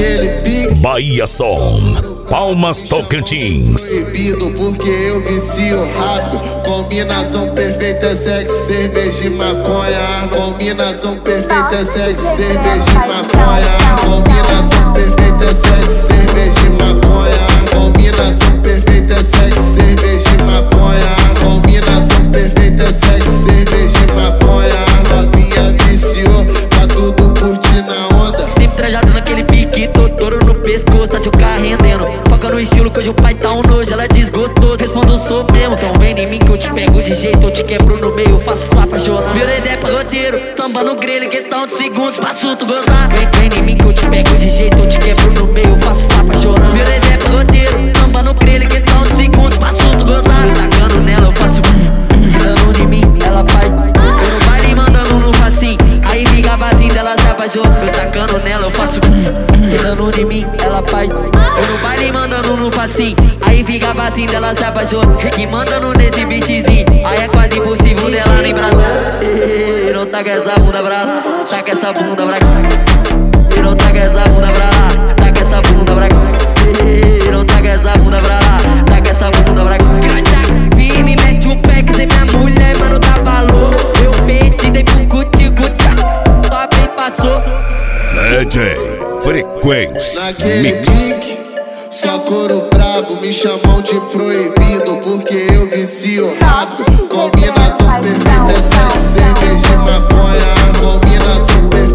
naquele pique. Bahia Som, Palmas Tocantins. Proibido porque eu vicio rápido. Combinação perfeita é sexo, cerveja e maconha. Combinação perfeita é sexo, cerveja e maconha. Combinação perfeita é sexo, cerveja e maconha. Combinação perfeita é sexo, cerveja e maconha. Combinação perfeita é sexo, cerveja e maconha. Novinha viciou, tá tudo curtindo a onda. Sempre trajado naquele pique, touro no pescoço, tá de o carro rendendo. Foca no estilo que hoje o pai tá um nojo, ela é desgostoso. Respondo, sou mesmo. Então vem em mim que eu te pego de jeito, eu te quebro no meio, faço lá pra chorar. Meu dedé é pagodeiro, samba no grelho, em questão de segundos, faço tu gozar. Vem em mim que eu te pego de jeito, eu te quebro no meio, faço lá pra chorar. Meu dedé é pagodeiro, samba no grelho, em questão de segundos, faço tu gozar. Tacando nela, eu faço sentando em mim, ela faz. Eu no baile mandando no facinho, aí fica vazio dela se apaixona. Eu tacando nela, eu faço sentando em mim, ela faz. Eu no baile mandando no facinho, aí fica vazio dela se apaixona. Rick mandando nesse beatzinho, aí é quase impossível dela nem embrasar. Não taca essa bunda pra lá, taca essa bunda pra cá. Não taca essa bunda pra lá, taca essa bunda pra cá. Não taca essa bunda pra lá, taca essa bunda pra cá. Firme, mete o pé que cê minha mulher, mano, dá valor. Eu pedi, dei pro guti-guti, só bem passou. DJ Frequência Naquele Mix. pique, só couro brabo, me chamam de proibido porque eu vicio rápido. Combinação perfeita é sexo, cerveja e maconha. Combinação perfeita